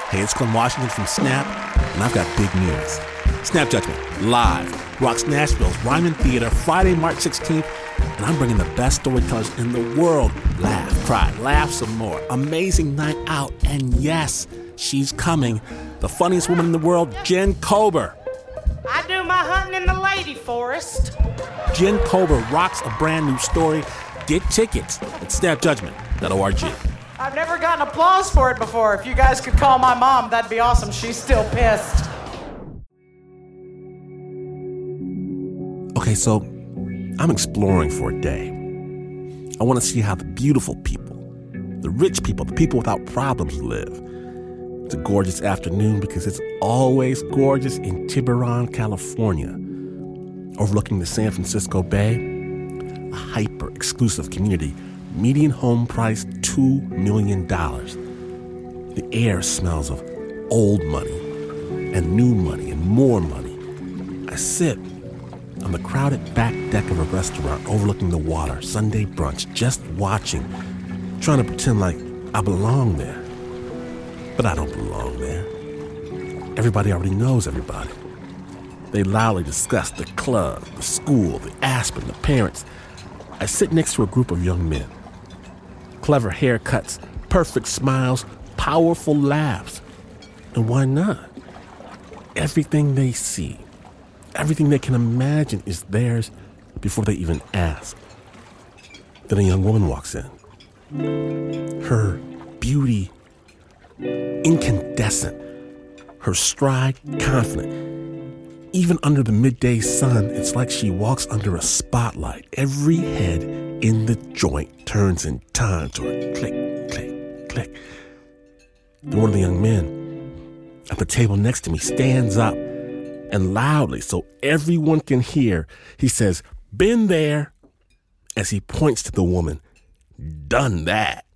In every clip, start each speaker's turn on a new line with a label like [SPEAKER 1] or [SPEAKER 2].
[SPEAKER 1] Hey, it's Glenn Washington from Snap, and I've got big news. Snap Judgment, live, rocks Nashville's Ryman Theater Friday, March 16th, and I'm bringing the best storytellers in the world. Laugh, cry, laugh some more. Amazing night out, and yes, she's coming. The funniest woman in the world, Jen Kober.
[SPEAKER 2] I do my hunting in the lady forest.
[SPEAKER 1] Jen Kober rocks a brand new story. Get tickets at snapjudgment.org.
[SPEAKER 2] I've never gotten applause for it before. If you guys could call my mom, that'd be awesome. She's still pissed.
[SPEAKER 1] Okay, so I'm exploring for a day. I want to see how the beautiful people, the rich people, the people without problems live. It's a gorgeous afternoon because it's always gorgeous in Tiburon, California, overlooking the San Francisco Bay, a hyper-exclusive community. Median home price, $2 million. The air smells of old money and new money and more money. I sit on the crowded back deck of a restaurant overlooking the water, Sunday brunch, just watching, trying to pretend like I belong there. But I don't belong there. Everybody already knows everybody. They loudly discuss the club, the school, the Aspen, the parents. I sit next to a group of young men. Clever haircuts, perfect smiles, powerful laughs. And why not? Everything they see, everything they can imagine is theirs before they even ask. Then a young woman walks in. Her beauty incandescent, her stride confident. Even under the midday sun, it's like she walks under a spotlight. Every head in the joint turns in time to her click, click, click. Then one of the young men at the table next to me stands up and loudly, so everyone can hear, he says, "Been there," as he points to the woman. "Done that."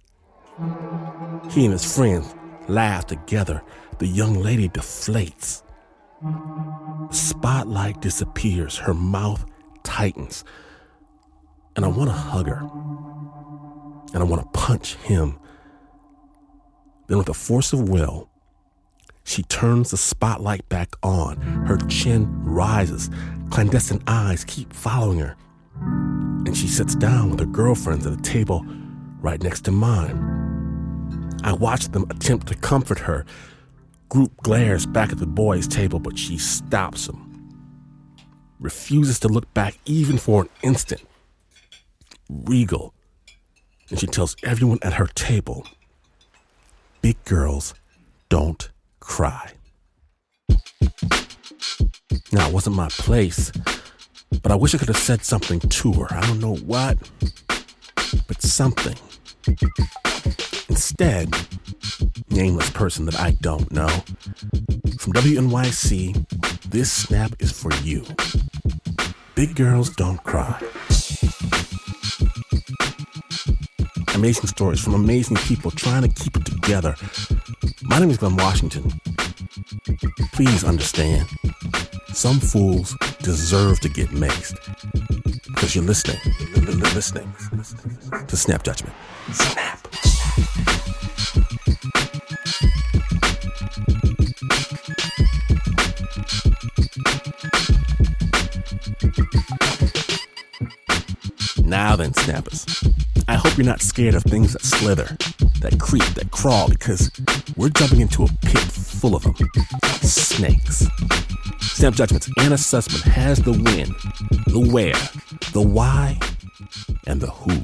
[SPEAKER 1] He and his friends laugh together. The young lady deflates. The spotlight disappears. Her mouth tightens. And I want to hug her. And I want to punch him. Then with a force of will, she turns the spotlight back on. Her chin rises. Clandestine eyes keep following her. And she sits down with her girlfriends at a table right next to mine. I watch them attempt to comfort her. Group glares back at the boys' table, but she stops them. Refuses to look back even for an instant. Regal. And she tells everyone at her table, "Big girls don't cry." Now, it wasn't my place, but I wish I could have said something to her. I don't know what, but something. Instead, nameless person that I don't know, from WNYC, this snap is for you. Big girls don't cry. Amazing stories from amazing people trying to keep it together. My name is Glenn Washington. Please understand, some fools deserve to get maced because you're listening to Snap Judgment. Snap. Now then, snappers, I hope you're not scared of things that slither, that creep, that crawl, because we're jumping into a pit full of them. Snakes. Snap Judgment's Anna Sussman has the when, the where, the why, and the who.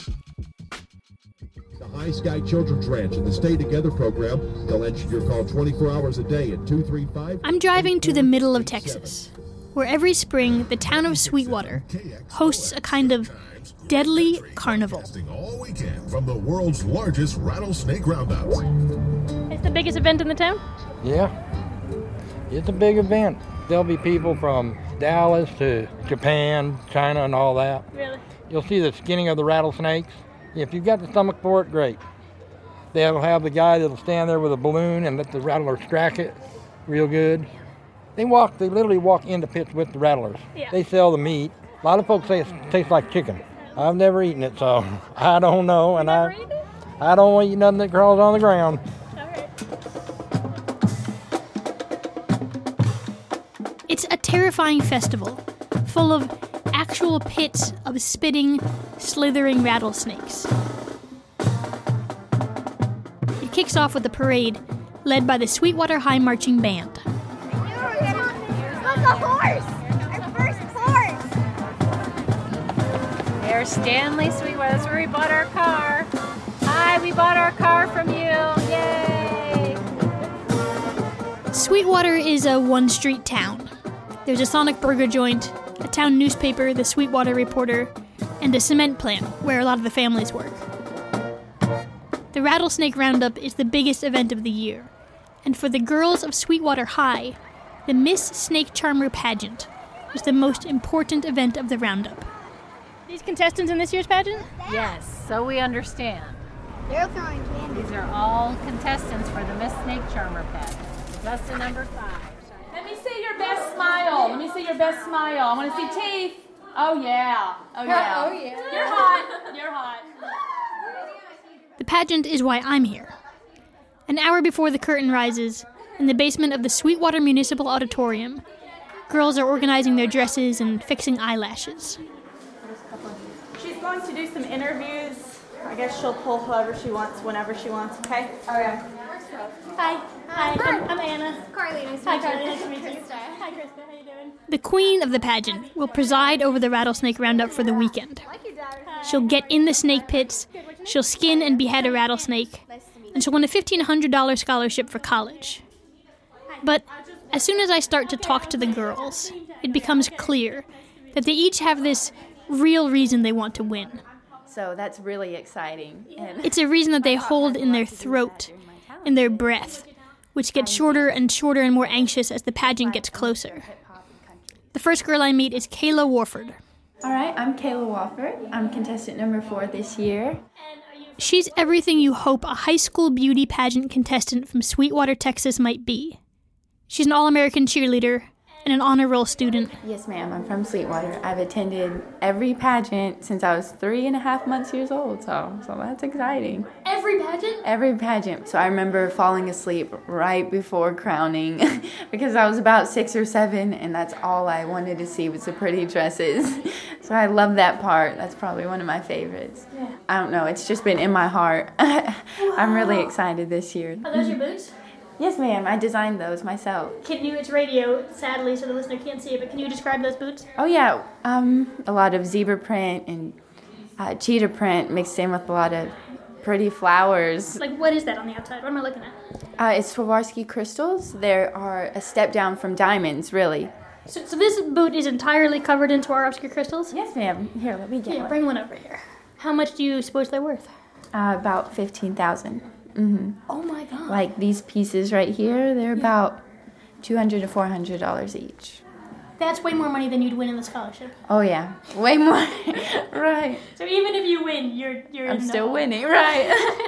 [SPEAKER 3] The High Sky Children's Ranch and the Stay Together program. They'll answer your call 24 hours a day at 235.
[SPEAKER 4] I'm driving to the middle of Texas, where every spring the town of Sweetwater hosts a kind of deadly carnival.
[SPEAKER 3] All weekend from the world's largest rattlesnake roundups.
[SPEAKER 5] It's the biggest event in the town?
[SPEAKER 6] Yeah, it's a big event. There'll be people from Dallas to Japan, China, and all that.
[SPEAKER 5] Really?
[SPEAKER 6] You'll see the skinning of the rattlesnakes. If you've got the stomach for it, great. They'll have the guy that'll stand there with a balloon and let the rattler strike it real good. They literally walk into pits with the rattlers.
[SPEAKER 5] Yeah.
[SPEAKER 6] They sell the meat. A lot of folks say it tastes like chicken. I've never eaten it, so I don't know. And I don't want to eat nothing that crawls on the ground.
[SPEAKER 5] All right.
[SPEAKER 4] It's a terrifying festival, full of actual pits of spitting, slithering rattlesnakes. It kicks off with a parade led by the Sweetwater High Marching Band.
[SPEAKER 7] Look, a horse! Our first horse!
[SPEAKER 8] There's Stanley Sweetwater. That's where we bought our car. Hi, we bought our car from you. Yay!
[SPEAKER 4] Sweetwater is a one-street town. There's a Sonic burger joint, a town newspaper, the Sweetwater Reporter, and a cement plant where a lot of the families work. The Rattlesnake Roundup is the biggest event of the year, and for the girls of Sweetwater High, the Miss Snake Charmer pageant was the most important event of the Roundup. These contestants in this year's pageant?
[SPEAKER 8] Yes, so we understand.
[SPEAKER 7] They're throwing candy.
[SPEAKER 8] These are all contestants for the Miss Snake Charmer pageant. Contestant number 5.
[SPEAKER 9] Let me see your best smile. Let me see your best smile. I want to see teeth. Oh, yeah. Oh, yeah.
[SPEAKER 7] Oh, yeah.
[SPEAKER 9] You're hot. You're hot.
[SPEAKER 4] The pageant is why I'm here. An hour before the curtain rises, in the basement of the Sweetwater Municipal Auditorium, girls are organizing their dresses and fixing eyelashes.
[SPEAKER 10] She's going to do some interviews. I guess she'll pull whoever she wants, whenever she wants, okay? Okay.
[SPEAKER 4] Hi. Hi. I'm Anna.
[SPEAKER 7] Carly, nice to
[SPEAKER 4] Hi,
[SPEAKER 7] meet you.
[SPEAKER 4] Carly. Nice to meet you.
[SPEAKER 7] Krista.
[SPEAKER 4] Hi, Krista. How you doing? The queen of the pageant will preside over the Rattlesnake Roundup for the weekend. She'll get in the snake pits, she'll skin and behead a rattlesnake, and she'll win a $1,500 scholarship for college. But as soon as I start to talk to the girls, it becomes clear that they each have this real reason they want to win.
[SPEAKER 10] So that's really exciting. And
[SPEAKER 4] It's a reason that they hold in their throat, in their breath, which gets shorter and shorter and more anxious as the pageant gets closer. The first girl I meet is Kayla Warford.
[SPEAKER 11] All right, I'm Kayla Wofford. I'm contestant number 4 this year.
[SPEAKER 4] She's everything you hope a high school beauty pageant contestant from Sweetwater, Texas might be. She's an All-American cheerleader and an honor roll student.
[SPEAKER 11] Yes, ma'am, I'm from Sweetwater. I've attended every pageant since I was 3.5 months old, so that's exciting.
[SPEAKER 4] Every pageant?
[SPEAKER 11] Every pageant. So I remember falling asleep right before crowning because I was about 6 or 7, and that's all I wanted to see was the pretty dresses. So I love that part. That's probably one of my favorites.
[SPEAKER 4] Yeah.
[SPEAKER 11] I don't know, it's just been in my heart. I'm really excited this year.
[SPEAKER 4] Are those your boots?
[SPEAKER 11] Yes, ma'am. I designed those myself.
[SPEAKER 4] Can you, it's radio, sadly, so the listener can't see it, but can you describe those boots?
[SPEAKER 11] Oh, yeah. A lot of zebra print and cheetah print mixed in with a lot of pretty flowers.
[SPEAKER 4] Like, what is that on the outside? What am I looking at?
[SPEAKER 11] It's Swarovski crystals. They are a step down from diamonds, really.
[SPEAKER 4] So this boot is entirely covered in Swarovski crystals?
[SPEAKER 11] Yes, ma'am. Here, let me get one.
[SPEAKER 4] Bring one over here. How much do you suppose they're worth?
[SPEAKER 11] About $15,000. Mm-hmm.
[SPEAKER 4] Oh, my God.
[SPEAKER 11] Like these pieces right here, they're about $200 to $400 each.
[SPEAKER 4] That's way more money than you'd win in the scholarship.
[SPEAKER 11] Oh, yeah. Way more. Right.
[SPEAKER 4] So even if you win, you're
[SPEAKER 11] I'm
[SPEAKER 4] in the
[SPEAKER 11] still
[SPEAKER 4] hole.
[SPEAKER 11] winning, right.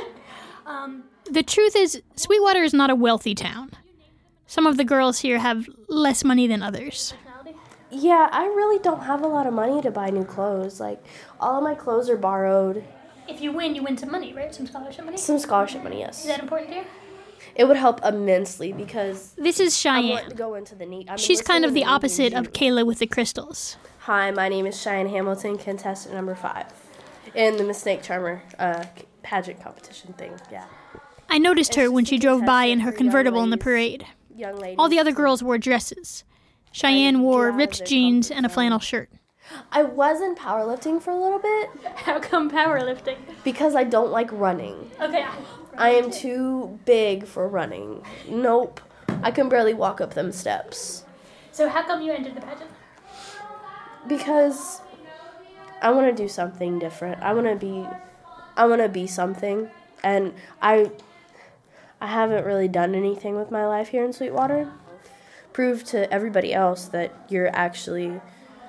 [SPEAKER 4] The truth is, Sweetwater is not a wealthy town. Some of the girls here have less money than others.
[SPEAKER 12] Yeah, I really don't have a lot of money to buy new clothes. Like, all of my clothes are borrowed.
[SPEAKER 4] If you win some money, right? Some scholarship money?
[SPEAKER 12] Some scholarship money, yes.
[SPEAKER 4] Is that important to you?
[SPEAKER 12] It would help immensely because
[SPEAKER 4] This is
[SPEAKER 12] I want
[SPEAKER 4] Cheyenne.
[SPEAKER 12] to go into the neat.
[SPEAKER 4] She's kind of the opposite of Kayla with the crystals.
[SPEAKER 12] Hi, my name is Cheyenne Hamilton, contestant number 5 in the Miss Snake Charmer pageant competition thing. Yeah.
[SPEAKER 4] I noticed her when she drove by in her
[SPEAKER 12] contestant for young
[SPEAKER 4] convertible in the
[SPEAKER 12] ladies.
[SPEAKER 4] parade.
[SPEAKER 12] Young ladies.
[SPEAKER 4] All the other girls wore dresses. Cheyenne wore ripped jeans and a flannel shirt.
[SPEAKER 12] I was in powerlifting for a little bit.
[SPEAKER 4] How come powerlifting?
[SPEAKER 12] Because I don't like running.
[SPEAKER 4] Okay.
[SPEAKER 12] I am too big for running. Nope. I can barely walk up them steps.
[SPEAKER 4] So how come you entered the pageant?
[SPEAKER 12] Because I want to do something different. I want to be something, and I haven't really done anything with my life here in Sweetwater. Prove to everybody else that you're actually,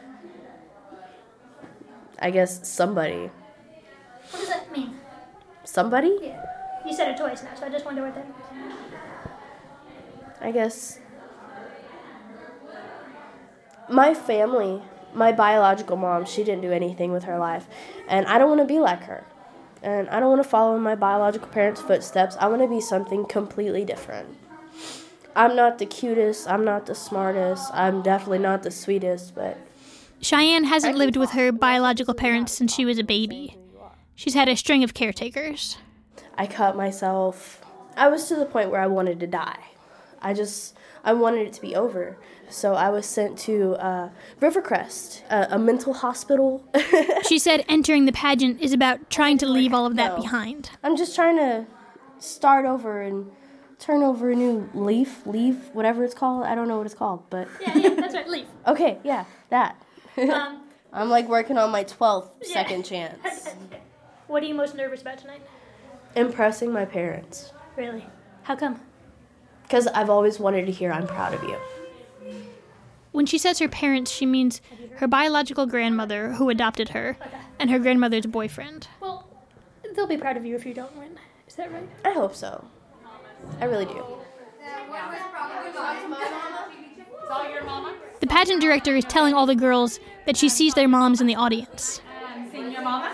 [SPEAKER 12] I guess, somebody.
[SPEAKER 4] What does that mean?
[SPEAKER 12] Somebody?
[SPEAKER 4] Yeah. You said it twice now, so I just wonder what that means.
[SPEAKER 12] I guess my family, my biological mom, she didn't do anything with her life, and I don't want to be like her. And I don't want to follow in my biological parents' footsteps. I want to be something completely different. I'm not the cutest, I'm not the smartest, I'm definitely not the sweetest, but...
[SPEAKER 4] Cheyenne hasn't lived with her biological parents since she was a baby. She's had a string of caretakers.
[SPEAKER 12] I cut myself. I was to the point where I wanted to die. I wanted it to be over. So I was sent to Rivercrest, a mental hospital.
[SPEAKER 4] She said entering the pageant is about trying to leave all of that behind.
[SPEAKER 12] I'm just trying to start over and turn over a new leaf, whatever it's called. I don't know what it's called, but...
[SPEAKER 4] Yeah, that's right, leaf.
[SPEAKER 12] Okay, yeah, that. I'm like working on my 12th second chance.
[SPEAKER 4] What are you most nervous about tonight?
[SPEAKER 12] Impressing my parents.
[SPEAKER 4] Really? How come?
[SPEAKER 12] Because I've always wanted to hear I'm proud of you.
[SPEAKER 4] When she says her parents, she means her biological grandmother, who adopted her, and her grandmother's boyfriend. Well, they'll be proud of you if you don't win. Is that right?
[SPEAKER 12] I hope so. I really do.
[SPEAKER 4] The pageant director is telling all the girls that she sees their moms in the audience.
[SPEAKER 9] Seeing your mama?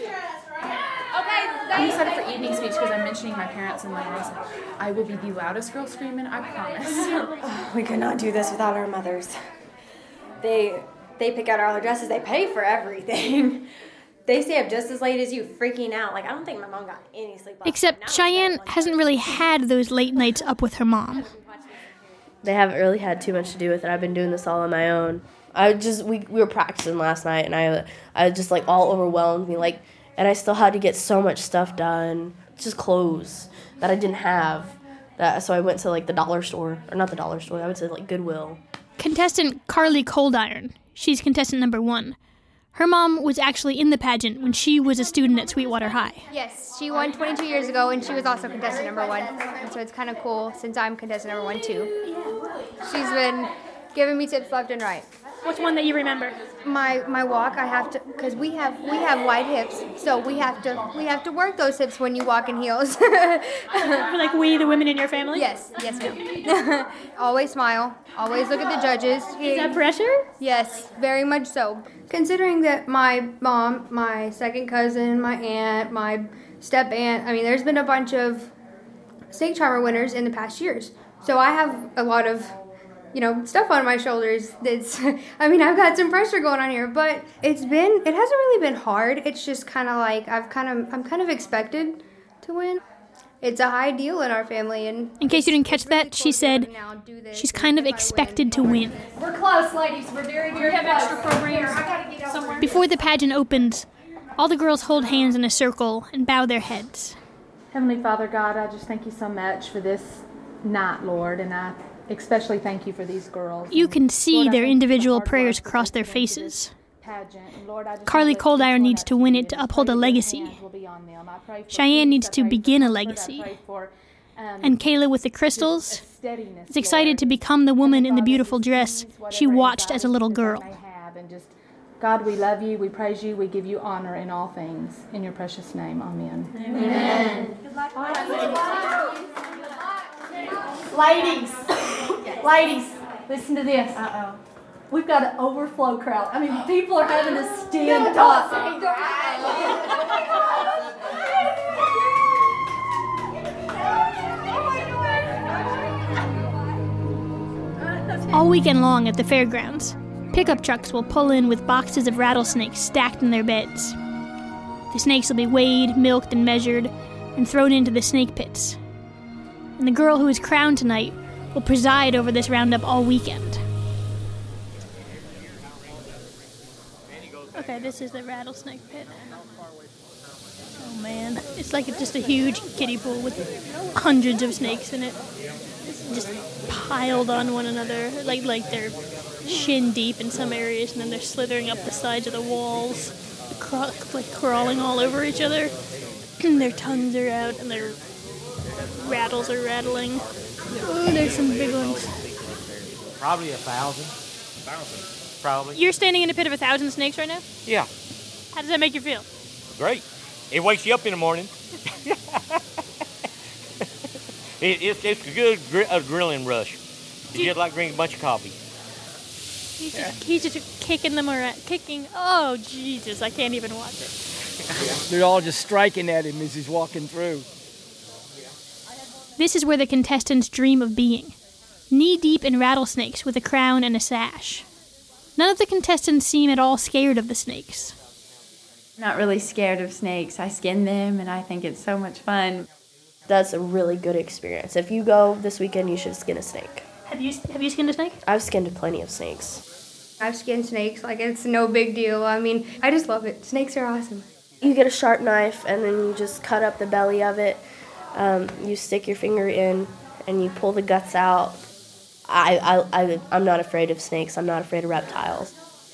[SPEAKER 9] I'm excited for evening speech because I'm mentioning my parents and my mom. I will be the loudest girl screaming, I promise.
[SPEAKER 13] We could not do this without our mothers. They pick out all our dresses. They pay for everything. They stay up just as late as you, freaking out. Like, I don't think my mom got any sleep.
[SPEAKER 4] Except Cheyenne hasn't really had those late nights up with her mom.
[SPEAKER 12] They haven't really had too much to do with it. I've been doing this all on my own. We were practicing last night, and I just like all overwhelmed me, like, and I still had to get so much stuff done, just clothes that I didn't have. So I went to like the dollar store, or not the dollar store. I went to like Goodwill.
[SPEAKER 4] Contestant Carly Coldiron, she's contestant number 1. Her mom was actually in the pageant when she was a student at Sweetwater High.
[SPEAKER 14] Yes, she won 22 years ago, and she was also contestant number 1. And so it's kind of cool since I'm contestant number 1 too. She's been giving me tips left and right.
[SPEAKER 4] What's one that you remember?
[SPEAKER 14] My walk, I have to, because we have wide hips, so we have to work those hips when you walk in heels.
[SPEAKER 4] Like we, the women in your family?
[SPEAKER 14] Yes, ma'am. Always smile. Always look at the judges.
[SPEAKER 4] Is that pressure?
[SPEAKER 14] Yes, very much so. Considering that my mom, my second cousin, my aunt, my step aunt, I mean, there's been a bunch of snake charmer winners in the past years, so I have a lot of stuff on my shoulders. I've got some pressure going on here, but it hasn't really been hard. It's just kind of like I'm kind of expected to win. It's a high deal in our family. And
[SPEAKER 4] in case you didn't catch that, she said she's kind of expected to win.
[SPEAKER 9] We're close, ladies. We're very, very close. We have extra programs somewhere.
[SPEAKER 4] Before the pageant opens, all the girls hold hands in a circle and bow their heads.
[SPEAKER 15] Heavenly Father God, I just thank you so much for this night, Lord, and I especially thank you for these girls.
[SPEAKER 4] You can see their individual prayers across their faces. Carly Coldiron needs to win it to uphold a legacy. Cheyenne needs to begin a legacy. And Kayla with the crystals is excited to become the woman in the beautiful dress she watched as a little girl.
[SPEAKER 15] God, we love you, we praise you, we give you honor in all things. In your precious name, amen.
[SPEAKER 10] Amen. Ladies, listen to this. Uh-oh. We've got an overflow crowd. I mean, people are having to stand up.
[SPEAKER 4] All weekend long at the fairgrounds, pickup trucks will pull in with boxes of rattlesnakes stacked in their beds. The snakes will be weighed, milked, and measured, and thrown into the snake pits. And the girl who is crowned tonight will preside over this roundup all weekend. Okay, this is the rattlesnake pit. Oh man, it's like just a huge kiddie pool with hundreds of snakes in it. Just piled on one another, like they're shin deep in some areas, and then they're slithering up the sides of the walls, crawling all over each other. Their tongues are out, and their rattles are rattling. Oh, there's some big ones.
[SPEAKER 16] Probably 1,000. Probably.
[SPEAKER 4] You're standing in a pit of 1,000 snakes right now?
[SPEAKER 16] Yeah.
[SPEAKER 4] How does that make you feel?
[SPEAKER 16] Great. It wakes you up in the morning. It's a good grilling rush. It's just like drinking a bunch of coffee.
[SPEAKER 4] He's just kicking them around. Oh, Jesus, I can't even watch it.
[SPEAKER 17] They're all just striking at him as he's walking through.
[SPEAKER 4] This is where the contestants dream of being. knee-deep in rattlesnakes with a crown and a sash. None of the contestants seem at all scared of the snakes.
[SPEAKER 11] I'm not really scared of snakes. I skin them, and I think it's so much fun.
[SPEAKER 12] That's a really good experience. If you go this weekend, you should skin a snake.
[SPEAKER 4] Have you skinned a snake?
[SPEAKER 12] I've skinned plenty of snakes.
[SPEAKER 14] I've skinned snakes. Like, it's no big deal. I mean, I just love it. Snakes are awesome.
[SPEAKER 12] You get a sharp knife, and then you just cut up the belly of it. You stick your finger in, and you pull the guts out. I'm not afraid of snakes. I'm not afraid of reptiles.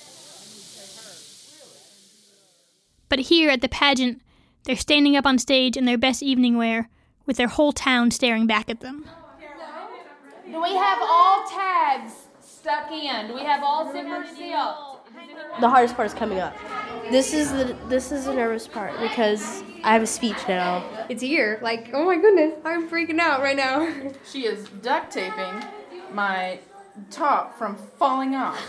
[SPEAKER 4] But here at the pageant, they're standing up on stage in their best evening wear, with their whole town staring back at them.
[SPEAKER 9] Do we have all tags stuck in? Do we have all zippered sealed?
[SPEAKER 12] The hardest part is coming up. This is the nervous part because I have a speech now.
[SPEAKER 14] It's here. Like, oh my goodness, I'm freaking out right now.
[SPEAKER 9] She is duct taping my top from falling off.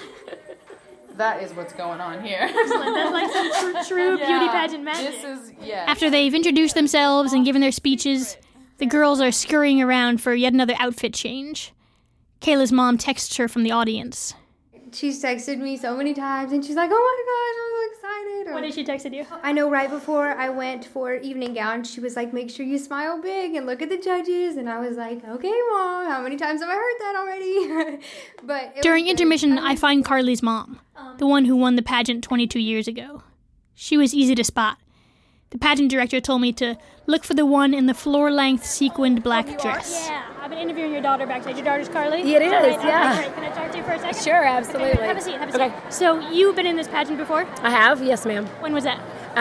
[SPEAKER 9] That is what's going on here.
[SPEAKER 4] Excellent. That's like some true beauty pageant magic.
[SPEAKER 9] Yeah.
[SPEAKER 4] After they've introduced themselves and given their speeches, the girls are scurrying around for yet another outfit change. Kayla's mom texts her from the audience.
[SPEAKER 14] She's texted me so many times, and she's like, oh my gosh, I'm so excited.
[SPEAKER 4] What did she texted you?
[SPEAKER 14] I know right before I went for evening gown, she was like, make sure you smile big and look at the judges. And I was like, okay, Mom, how many times have I heard that already? But
[SPEAKER 4] during intermission, I find Carly's mom, the one who won the pageant 22 years ago. She was easy to spot. The pageant director told me to look for the one in the floor-length sequined black dress.
[SPEAKER 5] Yeah, I've been interviewing your daughter backstage. Your daughter's Carly?
[SPEAKER 18] Yeah, it is,
[SPEAKER 5] right?
[SPEAKER 18] yeah.
[SPEAKER 5] Okay, great. Can I talk to you for a second?
[SPEAKER 18] Sure, absolutely.
[SPEAKER 5] Okay, have a seat, have a seat. So you've been in this pageant before?
[SPEAKER 18] I have, yes, ma'am.
[SPEAKER 5] When was that?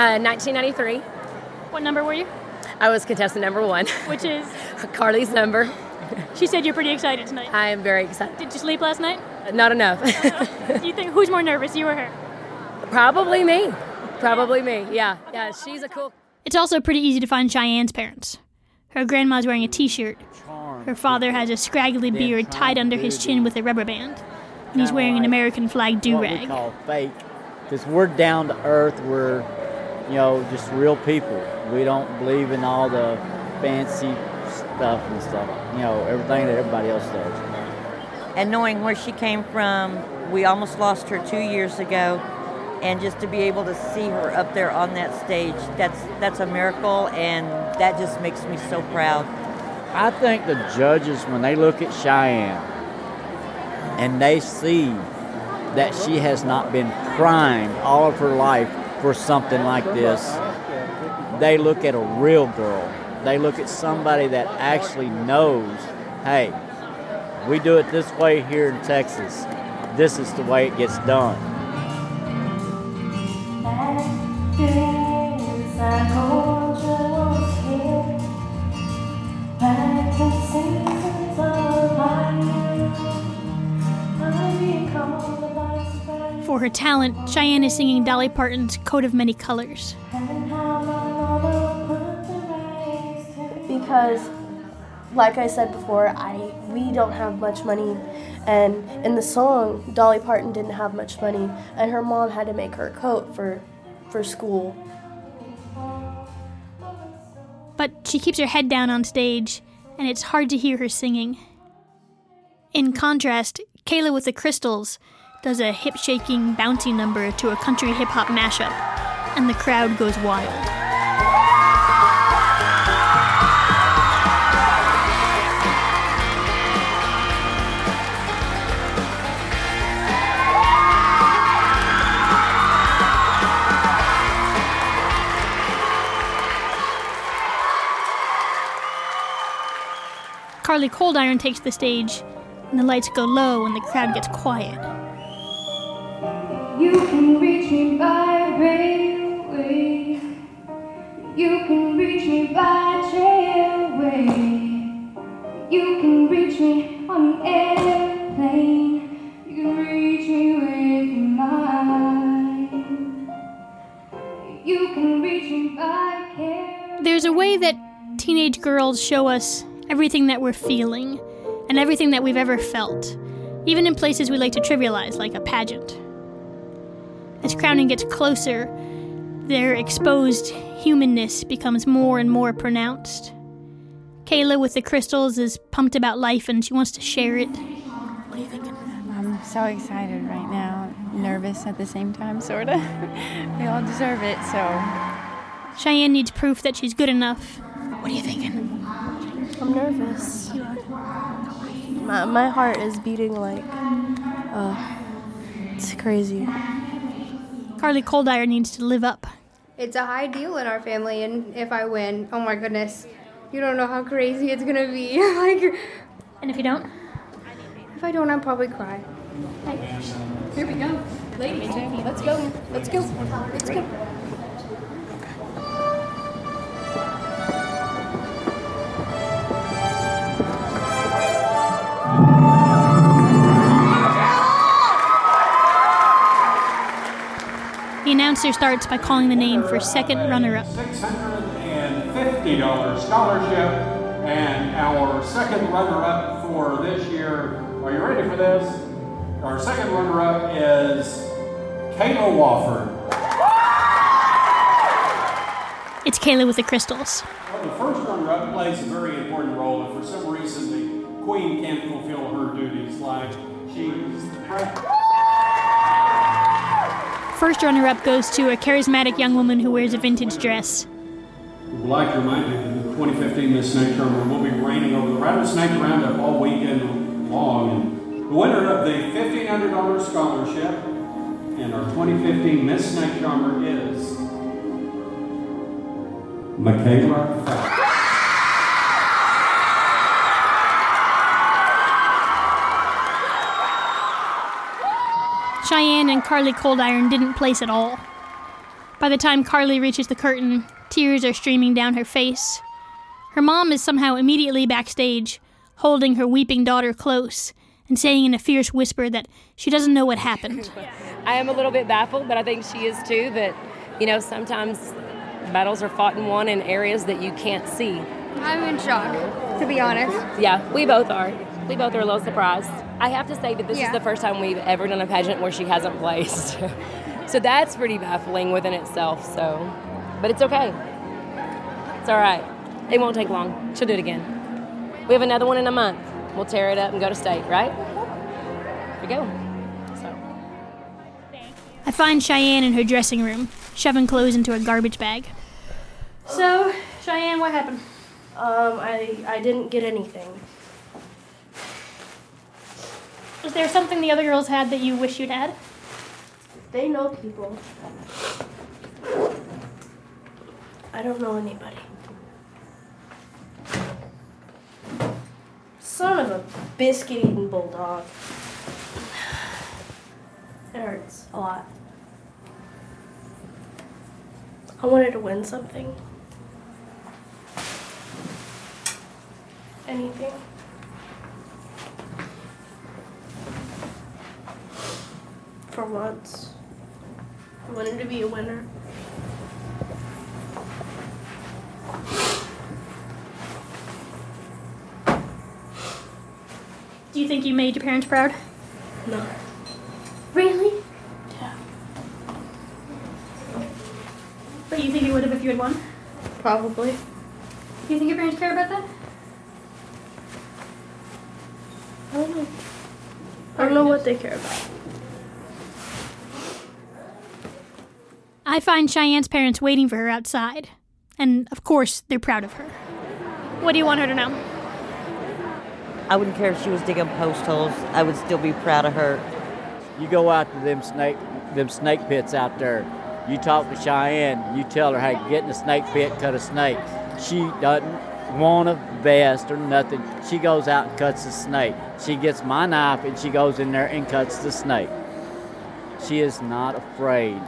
[SPEAKER 18] 1993.
[SPEAKER 5] What number were you?
[SPEAKER 18] I was contestant number 1.
[SPEAKER 5] Which is?
[SPEAKER 18] Carly's number.
[SPEAKER 5] She said you're pretty excited tonight.
[SPEAKER 18] I am very excited.
[SPEAKER 5] Did you sleep last night?
[SPEAKER 18] Not enough.
[SPEAKER 5] Do you think, who's more nervous, you or her?
[SPEAKER 18] Probably me. Probably me, yeah. Yeah, she's a cool...
[SPEAKER 4] It's also pretty easy to find Cheyenne's parents. Her grandma's wearing a t-shirt. Her father has a scraggly beard tied under his chin with a rubber band. And he's wearing an American flag do-rag.
[SPEAKER 19] What we call fake. Because we're down to earth. We're, just real people. We don't believe in all the fancy stuff and stuff. Everything that everybody else does.
[SPEAKER 20] And knowing where she came from, we almost lost her 2 years ago. And just to be able to see her up there on that stage, that's a miracle, and that just makes me so proud.
[SPEAKER 19] I think the judges, when they look at Cheyenne and they see that she has not been primed all of her life for something like this, they look at a real girl. They look at somebody that actually knows, hey, we do it this way here in Texas. This is the way it gets done.
[SPEAKER 4] For her talent, Cheyenne is singing Dolly Parton's Coat of Many Colors.
[SPEAKER 12] Because, like I said before, we don't have much money, and in the song, Dolly Parton didn't have much money, and her mom had to make her a coat for school.
[SPEAKER 4] But she keeps her head down on stage, and it's hard to hear her singing. In contrast, Kayla with the Crystals does a hip-shaking, bouncy number to a country hip-hop mashup, and the crowd goes wild. Carly Coldiron takes the stage, and the lights go low and the crowd gets quiet.
[SPEAKER 21] You can reach me by railway. You can reach me by trailway. You can reach me on an airplane. You can reach me with your mind. You can reach me by care.
[SPEAKER 4] There's a way that teenage girls show us everything that we're feeling and everything that we've ever felt, even in places we like to trivialize, like a pageant. As crowning gets closer, their exposed humanness becomes more and more pronounced. Kayla with the crystals is pumped about life and she wants to share it.
[SPEAKER 11] What are you thinking? I'm so excited right now. Nervous at the same time, sort of. We all deserve it, so.
[SPEAKER 4] Cheyenne needs proof that she's good enough.
[SPEAKER 11] What are you thinking?
[SPEAKER 12] I'm nervous. My heart is beating like, it's crazy.
[SPEAKER 4] Carly Coldiron needs to live up.
[SPEAKER 14] It's a high deal in our family, and if I win, oh my goodness, you don't know how crazy it's gonna be.
[SPEAKER 4] And if you don't?
[SPEAKER 14] If I don't, I'll probably cry.
[SPEAKER 8] Here we go. Ladies, let's go. Let's go. Let's go.
[SPEAKER 4] The announcer starts by calling the name for second runner-up.
[SPEAKER 2] $650 scholarship, and our second runner-up for this year, are you ready for this? Our second runner-up is Kayla Wofford.
[SPEAKER 4] It's Kayla with the crystals.
[SPEAKER 2] Well, the first runner-up plays a very important role, and for some reason the Queen can't fulfill her duties like she's
[SPEAKER 4] First runner-up goes to a charismatic young woman who wears a vintage dress.
[SPEAKER 2] We'd like to remind you that the 2015 Miss Snake Charmer will be reigning over the Rattlesnake Roundup all weekend long. And the winner of the $1,500 scholarship and our 2015 Miss Snake Charmer is Michaela Faust.
[SPEAKER 4] Cheyenne and Carly Coldiron didn't place at all. By the time Carly reaches the curtain, tears are streaming down her face. Her mom is somehow immediately backstage, holding her weeping daughter close and saying in a fierce whisper that she doesn't know what happened.
[SPEAKER 18] I am a little bit baffled, but I think she is too, that, sometimes battles are fought and won in areas that you can't see.
[SPEAKER 14] I'm in shock, to be honest.
[SPEAKER 18] Yeah, we both are. We both are a little surprised. I have to say that this is the first time we've ever done a pageant where she hasn't placed. So that's pretty baffling within itself, but it's okay. It's all right. It won't take long. She'll do it again. We have another one in a month. We'll tear it up and go to state, right? Here we go.
[SPEAKER 4] I find Cheyenne in her dressing room, shoving clothes into a garbage bag.
[SPEAKER 5] So, Cheyenne, what happened?
[SPEAKER 12] I didn't get anything.
[SPEAKER 5] Was there something the other girls had that you wish you'd had?
[SPEAKER 12] They know people. I don't know anybody. Son of a biscuit-eating bulldog. It hurts a lot. I wanted to win something. Anything. For once. I wanted to be a winner.
[SPEAKER 5] Do you think you made your parents proud?
[SPEAKER 12] No.
[SPEAKER 5] Really?
[SPEAKER 12] Yeah.
[SPEAKER 5] But you think you would have if you had won?
[SPEAKER 12] Probably.
[SPEAKER 5] Do you think your parents care about that?
[SPEAKER 12] I don't know. I don't know what they care about.
[SPEAKER 4] I find Cheyenne's parents waiting for her outside. And, of course, they're proud of her.
[SPEAKER 5] What do you want her to know?
[SPEAKER 20] I wouldn't care if she was digging post holes. I would still be proud of her.
[SPEAKER 19] You go out to them snake pits out there. You talk to Cheyenne. You tell her, hey, get in the snake pit, cut a snake. She doesn't want a vest or nothing. She goes out and cuts the snake. She gets my knife and she goes in there and cuts the snake. She is not afraid.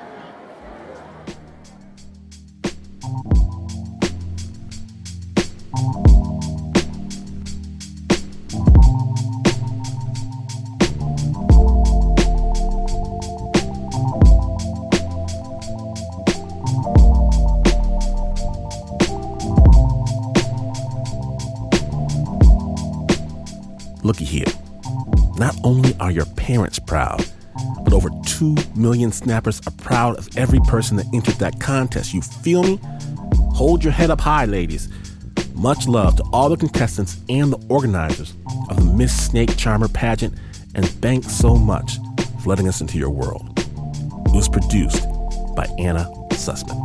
[SPEAKER 1] Looky here. Not only are your parents proud, but over 2 million snappers are proud of every person that entered that contest. You feel me? Hold your head up high, ladies. Much love to all the contestants and the organizers of the Miss Snake Charmer pageant, and thanks so much for letting us into your world. It was produced by Anna Sussman.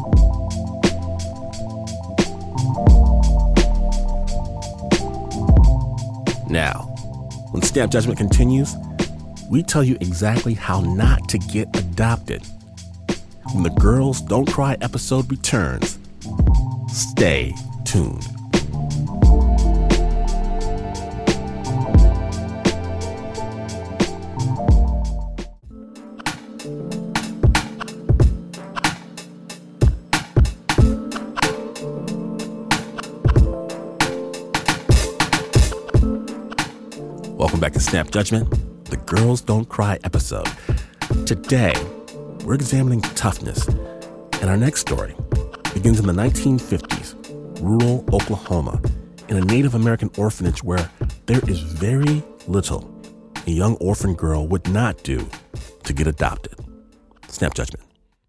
[SPEAKER 1] Now, when Snap Judgment continues, we tell you exactly how not to get adopted. When the Girls Don't Cry episode returns, stay tuned. Welcome back to Snap Judgment, the Girls Don't Cry episode. Today, we're examining toughness, and our next story begins in the 1950s, rural Oklahoma, in a Native American orphanage where there is very little a young orphan girl would not do to get adopted. Snap Judgment.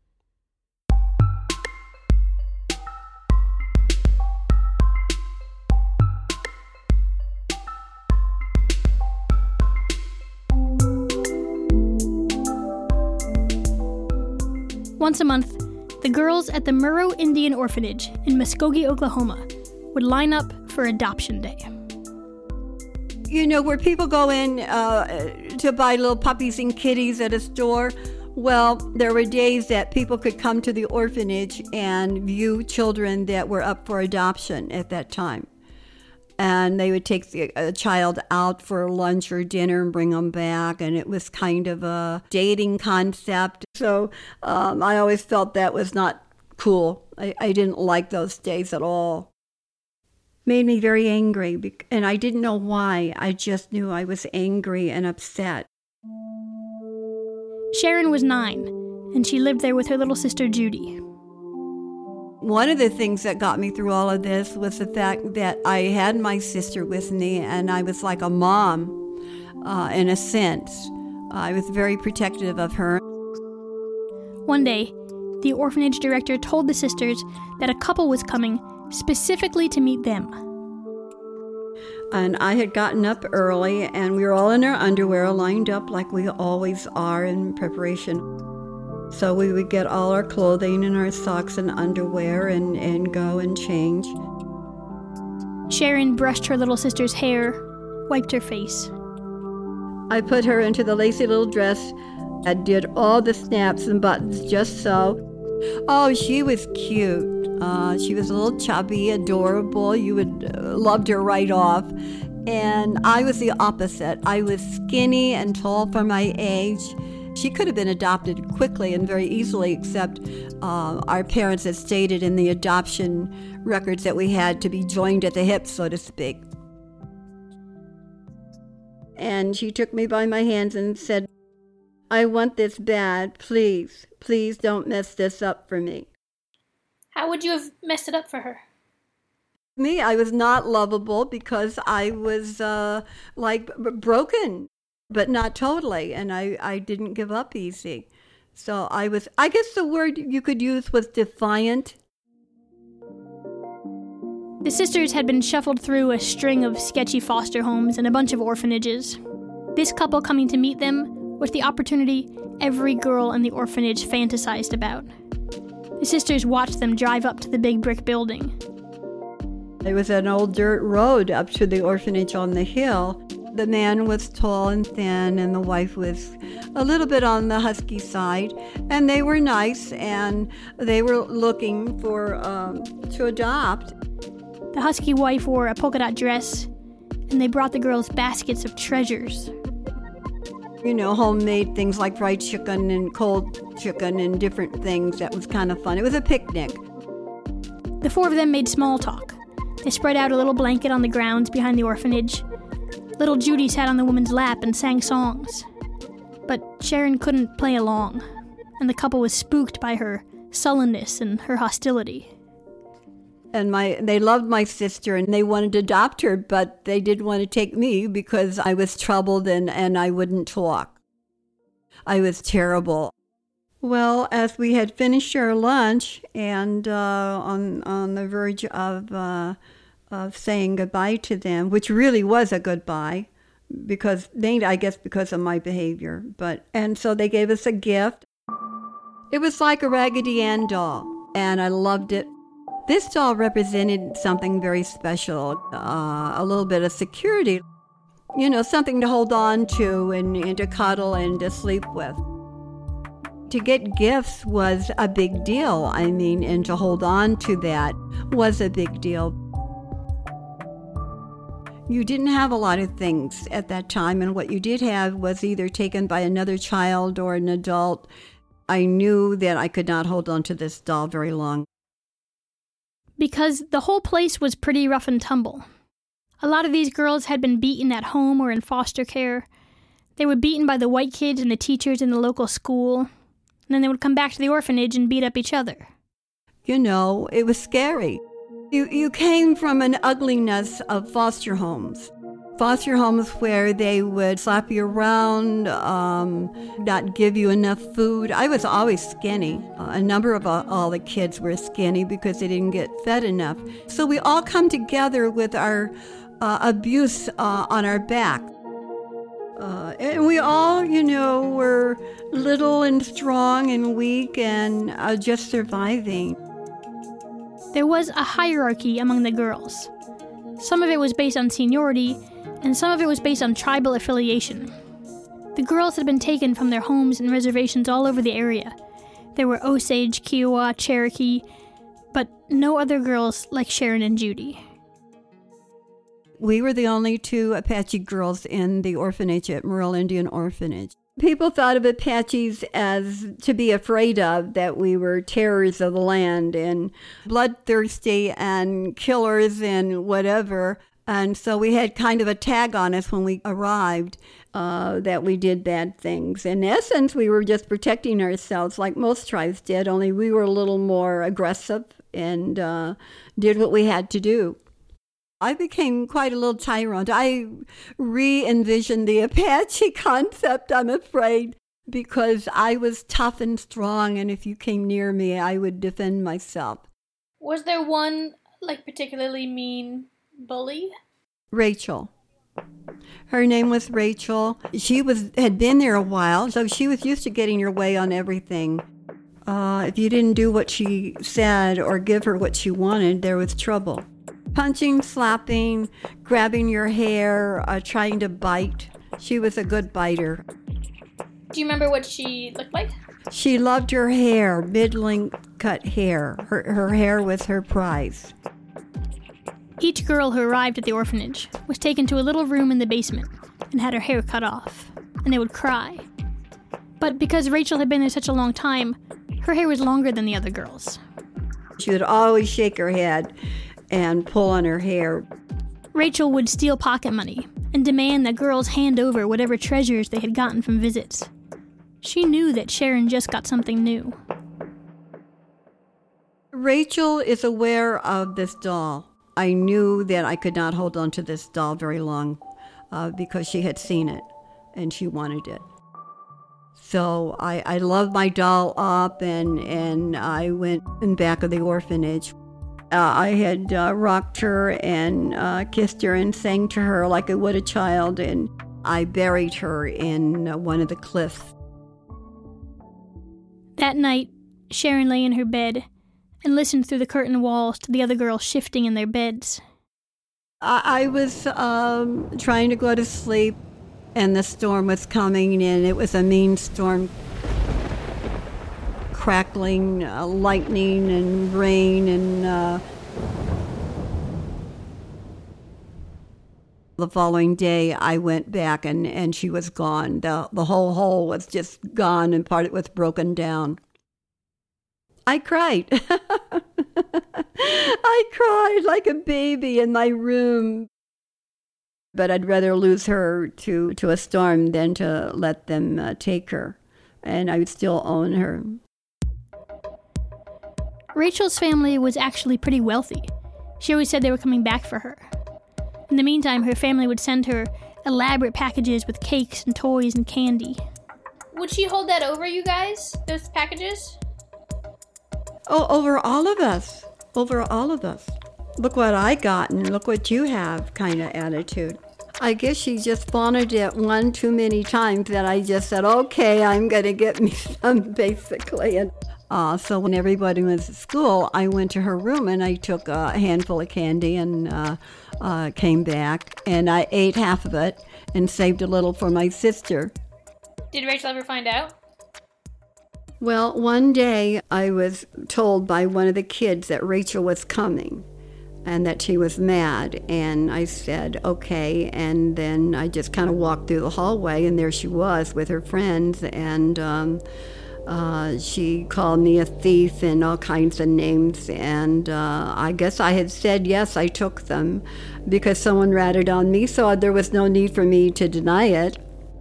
[SPEAKER 4] Once a month, the girls at the Murrow Indian Orphanage in Muskogee, Oklahoma, would line up for Adoption Day.
[SPEAKER 3] You know, where people go in to buy little puppies and kitties at a store, well, there were days that people could come to the orphanage and view children that were up for adoption at that time. And they would take a child out for lunch or dinner and bring them back. And it was kind of a dating concept. So I always felt that was not cool. I didn't like those days at all. Made me very angry. And I didn't know why. I just knew I was angry and upset.
[SPEAKER 4] Sharon was 9, and she lived there with her little sister Judy.
[SPEAKER 3] One of the things that got me through all of this was the fact that I had my sister with me, and I was like a mom, in a sense. I was very protective of her.
[SPEAKER 4] One day, the orphanage director told the sisters that a couple was coming specifically to meet them.
[SPEAKER 3] And I had gotten up early, and we were all in our underwear lined up like we always are in preparation. So we would get all our clothing and our socks and underwear and go and change.
[SPEAKER 4] Sharon brushed her little sister's hair, wiped her face.
[SPEAKER 3] I put her into the lacy little dress. I did all the snaps and buttons just so. Oh, she was cute. She was a little chubby, adorable. You would loved her right off. And I was the opposite. I was skinny and tall for my age. She could have been adopted quickly and very easily, except our parents had stated in the adoption records that we had to be joined at the hip, so to speak. And she took me by my hands and said, "I want this bad. Please, please don't mess this up for me."
[SPEAKER 4] How would you have messed it up for her?
[SPEAKER 3] Me, I was not lovable because I was broken. But not totally, and I didn't give up easy. So I guess the word you could use was defiant.
[SPEAKER 4] The sisters had been shuffled through a string of sketchy foster homes and a bunch of orphanages. This couple coming to meet them was the opportunity every girl in the orphanage fantasized about. The sisters watched them drive up to the big brick building.
[SPEAKER 3] There was an old dirt road up to the orphanage on the hill. The man was tall and thin, and the wife was a little bit on the husky side. And they were nice, and they were looking for to adopt.
[SPEAKER 4] The husky wife wore a polka dot dress, and they brought the girls baskets of treasures.
[SPEAKER 3] You know, homemade things like fried chicken and cold chicken and different things. That was kind of fun. It was a picnic.
[SPEAKER 4] The four of them made small talk. They spread out a little blanket on the grounds behind the orphanage. Little Judy sat on the woman's lap and sang songs. But Sharon couldn't play along, and the couple was spooked by her sullenness and her hostility.
[SPEAKER 3] And they loved my sister, and they wanted to adopt her, but they didn't want to take me because I was troubled and I wouldn't talk. I was terrible. Well, as we had finished our lunch and on the verge of of saying goodbye to them, which really was a goodbye, because of my behavior. And so they gave us a gift. It was like a Raggedy Ann doll, and I loved it. This doll represented something very special, a little bit of security, something to hold on to and to cuddle and to sleep with. To get gifts was a big deal, and to hold on to that was a big deal. You didn't have a lot of things at that time, and what you did have was either taken by another child or an adult. I knew that I could not hold on to this doll very long.
[SPEAKER 4] Because the whole place was pretty rough and tumble. A lot of these girls had been beaten at home or in foster care. They were beaten by the white kids and the teachers in the local school. And then they would come back to the orphanage and beat up each other.
[SPEAKER 3] It was scary. You came from an ugliness of foster homes. Foster homes where they would slap you around, not give you enough food. I was always skinny. A number of all the kids were skinny because they didn't get fed enough. So we all come together with our abuse on our back. And we all, were little and strong and weak and just surviving.
[SPEAKER 4] There was a hierarchy among the girls. Some of it was based on seniority, and some of it was based on tribal affiliation. The girls had been taken from their homes and reservations all over the area. There were Osage, Kiowa, Cherokee, but no other girls like Sharon and Judy.
[SPEAKER 3] We were the only 2 Apache girls in the orphanage at Morrell Indian Orphanage. People thought of Apaches as to be afraid of, that we were terrors of the land and bloodthirsty and killers and whatever. And so we had kind of a tag on us when we arrived that we did bad things. In essence, we were just protecting ourselves like most tribes did, only we were a little more aggressive and did what we had to do. I became quite a little tyrant. I re-envisioned the Apache concept, I'm afraid, because I was tough and strong, and if you came near me, I would defend myself.
[SPEAKER 5] Was there one, particularly mean bully?
[SPEAKER 3] Rachel. Her name was Rachel. She had been there a while, so she was used to getting her way on everything. If you didn't do what she said or give her what she wanted, there was trouble. Punching, slapping, grabbing your hair, trying to bite. She was a good biter.
[SPEAKER 5] Do you remember what she looked like?
[SPEAKER 3] She loved her hair, mid-length cut hair. Her hair was her prize.
[SPEAKER 4] Each girl who arrived at the orphanage was taken to a little room in the basement and had her hair cut off, and they would cry. But because Rachel had been there such a long time, her hair was longer than the other girls.
[SPEAKER 3] She would always shake her head and pull on her hair.
[SPEAKER 4] Rachel would steal pocket money and demand that girls hand over whatever treasures they had gotten from visits. She knew that Sharon just got something new.
[SPEAKER 3] Rachel is aware of this doll. I knew that I could not hold on to this doll very long because she had seen it and she wanted it. So I loved my doll up and I went in back of the orphanage. I had rocked her and kissed her and sang to her like I would a child, and I buried her in one of the cliffs.
[SPEAKER 4] That night, Sharon lay in her bed and listened through the curtain walls to the other girls shifting in their beds.
[SPEAKER 3] I was trying to go to sleep, and the storm was coming, and it was a mean storm. Crackling, lightning and rain, and the following day I went back and she was gone. The whole hole was just gone and part of it was broken down. I cried. I cried like a baby in my room. But I'd rather lose her to a storm than to let them take her. And I would still own her.
[SPEAKER 4] Rachel's family was actually pretty wealthy. She always said they were coming back for her. In the meantime, her family would send her elaborate packages with cakes and toys and candy.
[SPEAKER 5] Would she hold that over you guys, those packages?
[SPEAKER 3] Oh, over all of us. Over all of us. look what I got and look what you have kind of attitude. I guess she just fawned it one too many times that I just said, okay, I'm going to get me some, basically. And so when everybody was at school, I went to her room and I took a handful of candy and came back. And I ate half of it and saved a little for my sister.
[SPEAKER 5] Did Rachel ever find out?
[SPEAKER 3] Well, one day I was told by one of the kids that Rachel was coming and that she was mad. And I said, okay. And then I just kind of walked through the hallway and there she was with her friends. And she called me a thief and all kinds of names. And I guess I had said, yes, I took them because someone ratted on me. So there was no need for me to deny it.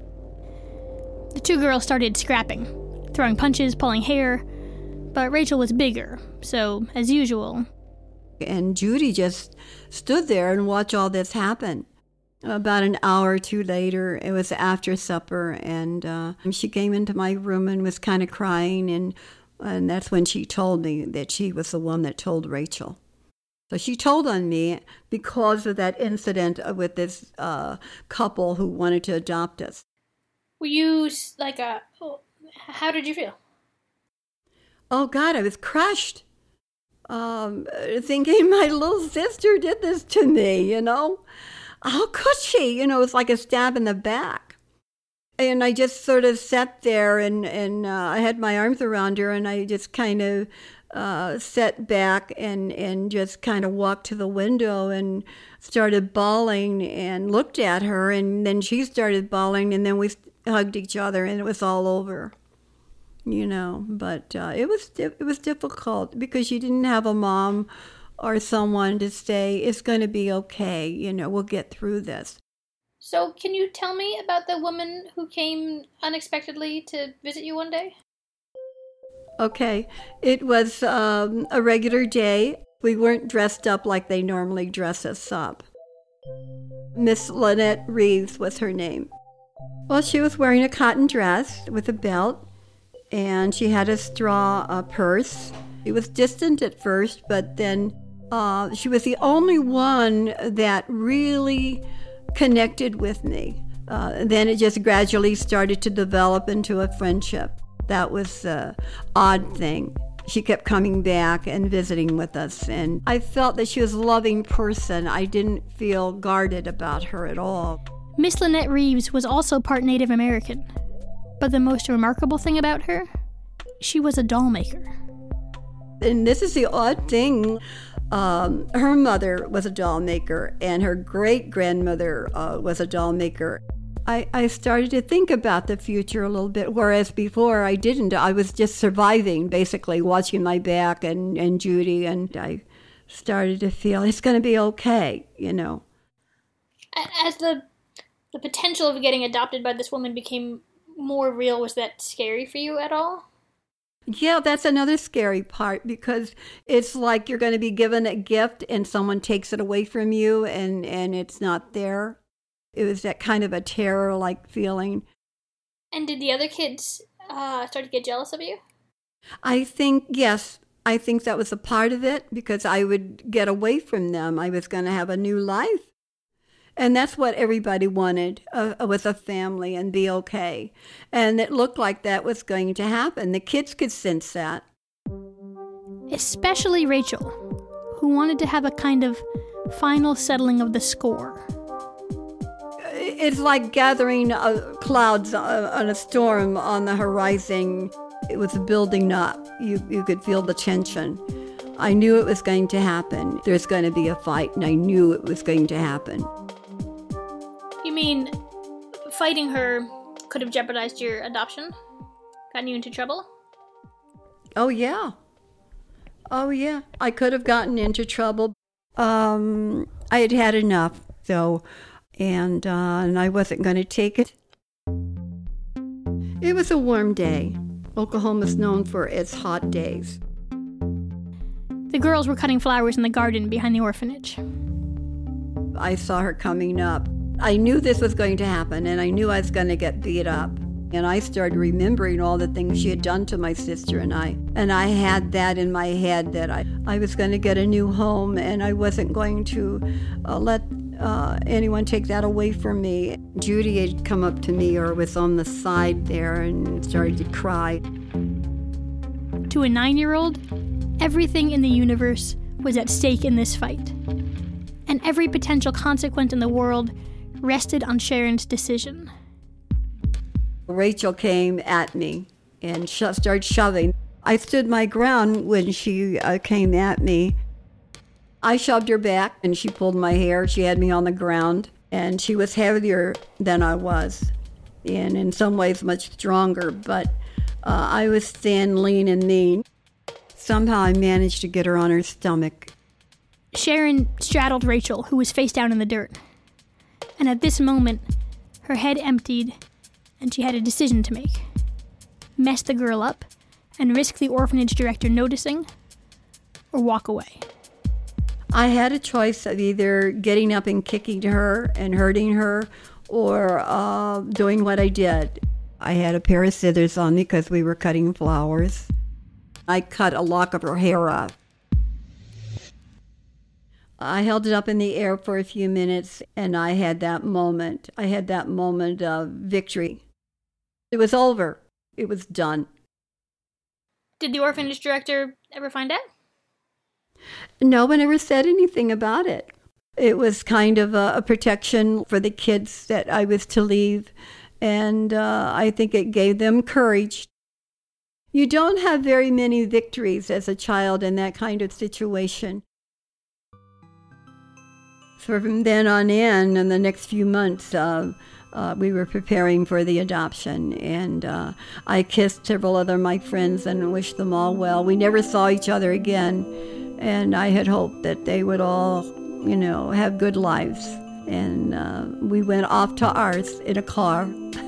[SPEAKER 4] The two girls started scrapping, throwing punches, pulling hair. But Rachel was bigger, so as usual.
[SPEAKER 3] And Judy just stood there and watched all this happen. About an hour or two later, it was after supper, and she came into my room and was kind of crying, and that's when she told me that she was the one that told Rachel. So she told on me because of that incident with this couple who wanted to adopt us.
[SPEAKER 5] Were you how did you feel?
[SPEAKER 3] Oh, God, I was crushed. Thinking my little sister did this to me, you know? How could she? You know, it was like a stab in the back. And I just sort of sat there and I had my arms around her and I just kind of sat back and just kind of walked to the window and started bawling and looked at her. And then she started bawling and then we hugged each other and it was all over. You know, but it was difficult because you didn't have a mom or someone to say, it's going to be okay, you know, we'll get through this.
[SPEAKER 5] So can you tell me about the woman who came unexpectedly to visit you one day?
[SPEAKER 3] Okay, it was a regular day. We weren't dressed up like they normally dress us up. Miss Lynette Reeves was her name. Well, she was wearing a cotton dress with a belt. And she had a straw purse. It was distant at first, but then she was the only one that really connected with me. Then it just gradually started to develop into a friendship. That was the odd thing. She kept coming back and visiting with us, and I felt that she was a loving person. I didn't feel guarded about her at all.
[SPEAKER 4] Miss Lynette Reeves was also part Native American. But the most remarkable thing about her, she was a doll maker.
[SPEAKER 3] And this is the odd thing. Her mother was a doll maker, and her great-grandmother was a doll maker. I started to think about the future a little bit, whereas before I didn't. I was just surviving, basically, watching my back and Judy, and I started to feel it's going to be okay, you know.
[SPEAKER 5] As the potential of getting adopted by this woman became more real, was that scary for you at all?
[SPEAKER 3] Yeah, that's another scary part because it's like you're going to be given a gift and someone takes it away from you and it's not there. It was that kind of a terror-like feeling.
[SPEAKER 5] And did the other kids start to get jealous of you?
[SPEAKER 3] I think, yes. I think that was a part of it because I would get away from them. I was going to have a new life. And that's what everybody wanted, was a family and be okay. And it looked like that was going to happen. The kids could sense that.
[SPEAKER 4] Especially Rachel, who wanted to have a kind of final settling of the score.
[SPEAKER 3] It's like gathering clouds on a storm on the horizon. It was building up. You could feel the tension. I knew it was going to happen. There's going to be a fight, and I knew it was going to happen.
[SPEAKER 5] You mean fighting her could have jeopardized your adoption? Gotten you into trouble?
[SPEAKER 3] Oh, yeah. I could have gotten into trouble. I had had enough, though, and I wasn't going to take it. It was a warm day. Oklahoma's known for its hot days.
[SPEAKER 4] The girls were cutting flowers in the garden behind the orphanage.
[SPEAKER 3] I saw her coming up. I knew this was going to happen, and I knew I was going to get beat up. And I started remembering all the things she had done to my sister and I. And I had that in my head that I was going to get a new home and I wasn't going to let anyone take that away from me. Judy had come up to me or was on the side there and started to cry.
[SPEAKER 4] To a 9-year-old, everything in the universe was at stake in this fight. And every potential consequence in the world rested on Sharon's decision.
[SPEAKER 3] Rachel came at me and started shoving. I stood my ground when she came at me. I shoved her back and she pulled my hair. She had me on the ground and she was heavier than I was and in some ways much stronger, but I was thin, lean, and mean. Somehow I managed to get her on her stomach.
[SPEAKER 4] Sharon straddled Rachel, who was face down in the dirt. And at this moment, her head emptied and she had a decision to make. Mess the girl up and risk the orphanage director noticing, or walk away.
[SPEAKER 3] I had a choice of either getting up and kicking her and hurting her or doing what I did. I had a pair of scissors on me because we were cutting flowers. I cut a lock of her hair off. I held it up in the air for a few minutes and I had that moment. I had that moment of victory. It was over. It was done.
[SPEAKER 5] Did the orphanage director ever find out?
[SPEAKER 3] No one ever said anything about it. It was kind of a protection for the kids that I was to leave, and I think it gave them courage. You don't have very many victories as a child in that kind of situation. So from then on in the next few months, we were preparing for the adoption, and I kissed several other of my friends and wished them all well. We never saw each other again, and I had hoped that they would all, have good lives. And we went off to ours in a car.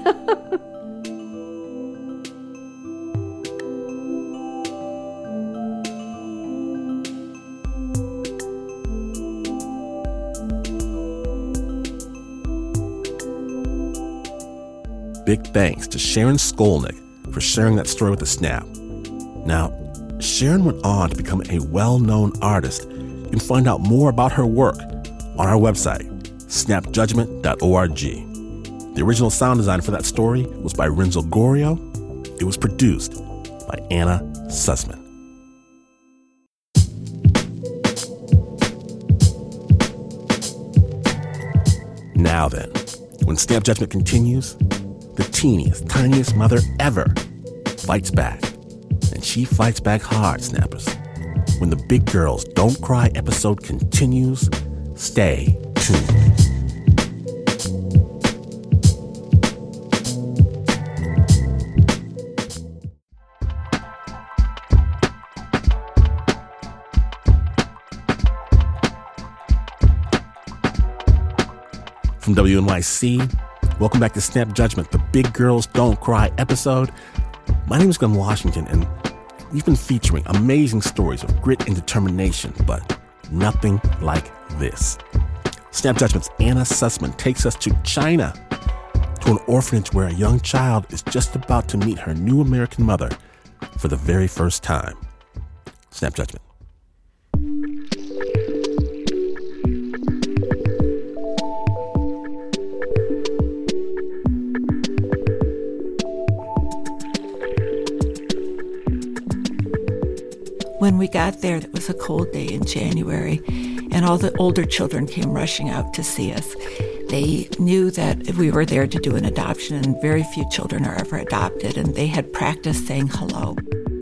[SPEAKER 1] Big thanks to Sharon Skolnick for sharing that story with the Snap. Now, Sharon went on to become a well-known artist. You can find out more about her work on our website, snapjudgment.org. The original sound design for that story was by Renzo Gorio. It was produced by Anna Sussman. Now then, when Snap Judgment continues, the teeniest, tiniest mother ever fights back. And she fights back hard, Snappers. When the Big Girls Don't Cry episode continues, stay tuned. From WNYC, welcome back to Snap Judgment, the Big Girls Don't Cry episode. My name is Glenn Washington, and we've been featuring amazing stories of grit and determination, but nothing like this. Snap Judgment's Anna Sussman takes us to China, to an orphanage where a young child is just about to meet her new American mother for the very first time. Snap Judgment.
[SPEAKER 6] When we got there, it was a cold day in January, and all the older children came rushing out to see us. They knew that we were there to do an adoption, and very few children are ever adopted, and they had practiced saying hello.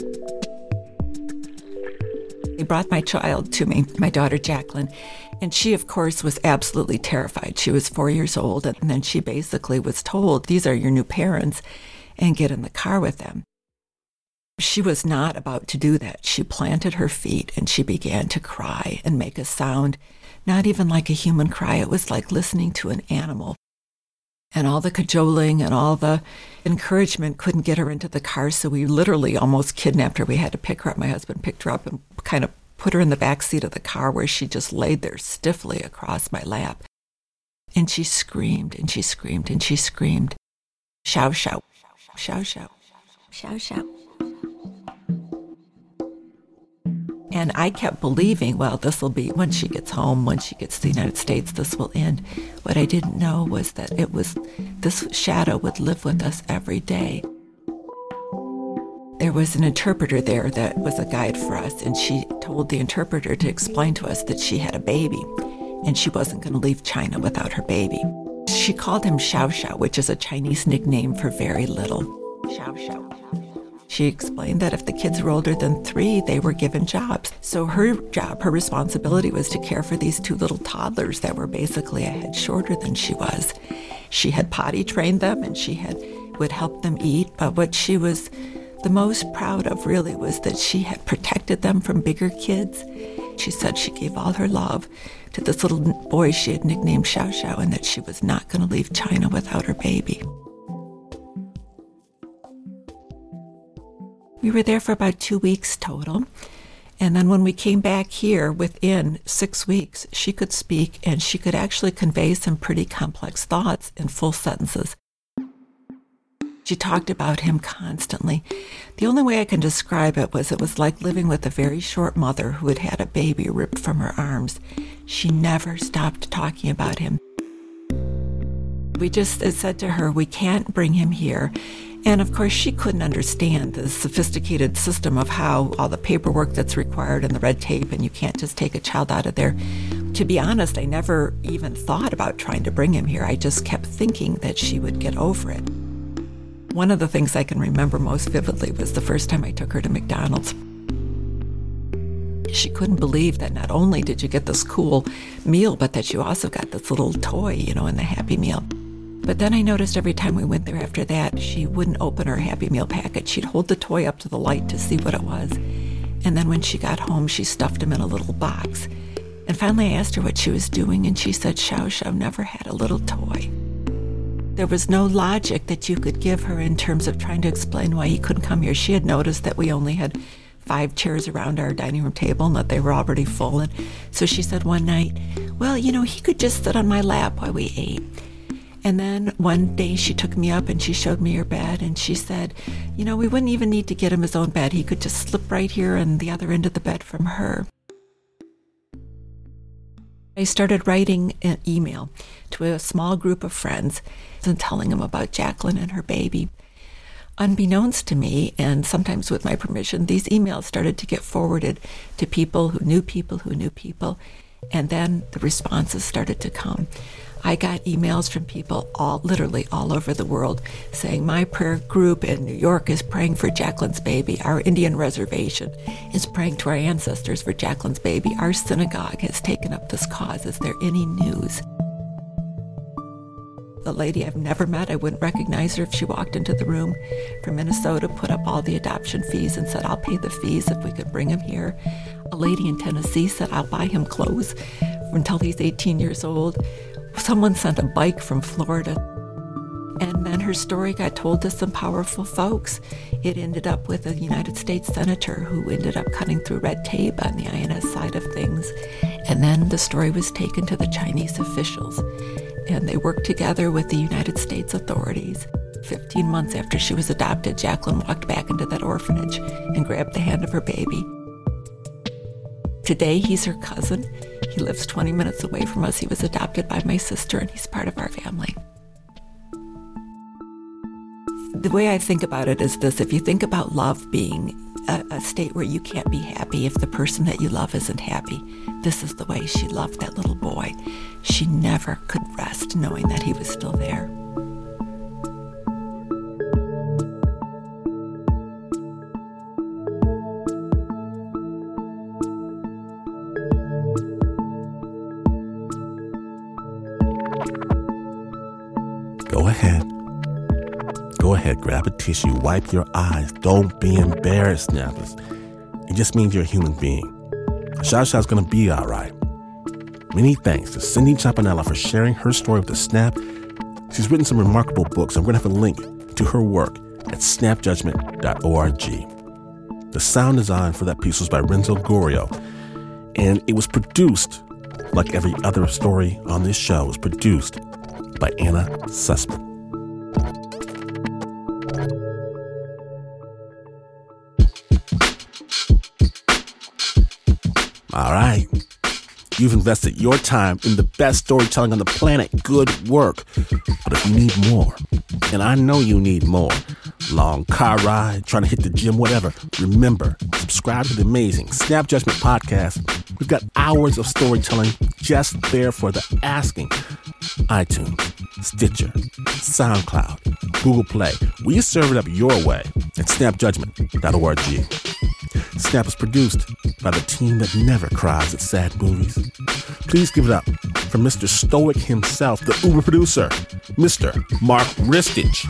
[SPEAKER 6] They brought my child to me, my daughter Jacqueline, and she, of course, was absolutely terrified. She was 4 years old, and then she basically was told, "These are your new parents," and get in the car with them. She was not about to do that. She planted her feet and she began to cry and make a sound, not even like a human cry. It was like listening to an animal. And all the cajoling and all the encouragement couldn't get her into the car, so we literally almost kidnapped her. We had to pick her up. My husband picked her up and kind of put her in the back seat of the car, where she just laid there stiffly across my lap. And she screamed and she screamed and she screamed, "Shout, shout." Xiao Xiao, Xiao Xiao. And I kept believing, well, this will be, when she gets home, when she gets to the United States, this will end. What I didn't know was that this shadow would live with us every day. There was an interpreter there that was a guide for us, and she told the interpreter to explain to us that she had a baby, and she wasn't going to leave China without her baby. She called him Xiao Xiao, which is a Chinese nickname for very little. Xiao Xiao. She explained that if the kids were older than 3, they were given jobs. So her job, her responsibility was to care for these 2 little toddlers that were basically a head shorter than she was. She had potty trained them and would help them eat, but what she was the most proud of really was that she had protected them from bigger kids. She said she gave all her love to this little boy she had nicknamed Xiao Xiao, and that she was not going to leave China without her baby. We were there for about 2 weeks total. And then when we came back here, within 6 weeks, she could speak and she could actually convey some pretty complex thoughts in full sentences. She talked about him constantly. The only way I can describe it was like living with a very short mother who had had a baby ripped from her arms. She never stopped talking about him. We just said to her, we can't bring him here. And of course, she couldn't understand the sophisticated system of how all the paperwork that's required and the red tape, and you can't just take a child out of there. To be honest, I never even thought about trying to bring him here. I just kept thinking that she would get over it. One of the things I can remember most vividly was the first time I took her to McDonald's. She couldn't believe that not only did you get this cool meal, but that you also got this little toy, in the Happy Meal. But then I noticed every time we went there after that, she wouldn't open her Happy Meal package. She'd hold the toy up to the light to see what it was. And then when she got home, she stuffed him in a little box. And finally I asked her what she was doing, and she said Xiao Xiao never had a little toy. There was no logic that you could give her in terms of trying to explain why he couldn't come here. She had noticed that we only had 5 chairs around our dining room table and that they were already full. And so she said one night, well, he could just sit on my lap while we ate. And then one day she took me up and she showed me her bed, and she said, we wouldn't even need to get him his own bed. He could just slip right here on the other end of the bed from her. I started writing an email to a small group of friends and telling them about Jacqueline and her baby. Unbeknownst to me, and sometimes with my permission, these emails started to get forwarded to people who knew people who knew people, and then the responses started to come. I got emails from people literally all over the world saying, my prayer group in New York is praying for Jacqueline's baby. Our Indian reservation is praying to our ancestors for Jacqueline's baby. Our synagogue has taken up this cause. Is there any news? The lady I've never met, I wouldn't recognize her if she walked into the room, from Minnesota, put up all the adoption fees and said, I'll pay the fees if we could bring him here. A lady in Tennessee said, I'll buy him clothes until he's 18 years old. Someone sent a bike from Florida. And then her story got told to some powerful folks. It ended up with a United States senator who ended up cutting through red tape on the INS side of things. And then the story was taken to the Chinese officials, and they worked together with the United States authorities. 15 months after she was adopted, Jacqueline walked back into that orphanage and grabbed the hand of her baby. Today, he's her cousin. He lives 20 minutes away from us. He was adopted by my sister, and he's part of our family. The way I think about it is this: if you think about love being a state where you can't be happy if the person that you love isn't happy, this is the way she loved that little boy. She never could rest knowing that he was still there.
[SPEAKER 1] Go ahead, grab a tissue, wipe your eyes. Don't be embarrassed now. It just means you're a human being. Xiao Xiao's gonna be all right. Many thanks to Cindy Champanella for sharing her story with the Snap. She's written some remarkable books. I'm gonna have a link to her work at snapjudgment.org. The sound design for that piece was by Renzo Gorio, and it was produced, like every other story on this show, was produced by Anna Sussman. You've invested your time in the best storytelling on the planet. Good work. But if you need more, and I know you need more, long car ride, trying to hit the gym, whatever, remember, subscribe to the amazing Snap Judgment podcast. We've got hours of storytelling just there for the asking. iTunes, Stitcher, SoundCloud, Google Play. We serve it up your way at snapjudgment.org. Snap is produced by the team that never cries at sad movies. Please give it up for Mr. Stoic himself, the Uber producer, Mr. Mark Ristich.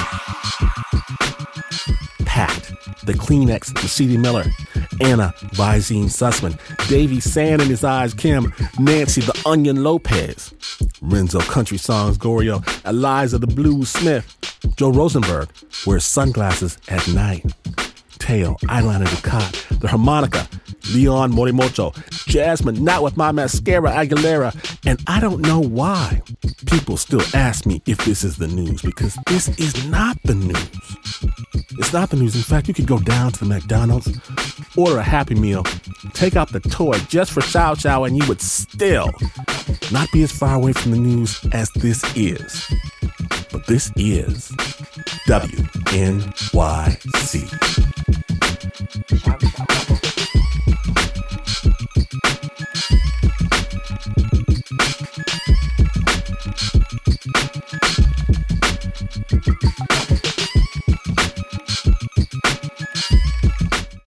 [SPEAKER 1] Pat, the Kleenex, the C.D. Miller, Anna Visine Sussman, Davey Sand in his eyes, Kim, Nancy the Onion Lopez, Renzo Country Songs Gorio, Eliza the Blues Smith, Joe Rosenberg wears sunglasses at night, Tail, Eyeliner Ducat, the Harmonica, Leon Morimoto, Jasmine, Not With My Mascara Aguilera, and I don't know why people still ask me if this is the news, because this is not the news. It's not the news. In fact, you could go down to the McDonald's, order a Happy Meal, take out the toy just for Chow Chow, and you would still not be as far away from the news as this is. But this is WNYC.